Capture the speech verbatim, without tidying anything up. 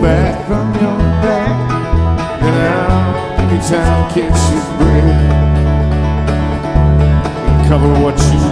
back from your back, and I'll every time catch your breath and cover what you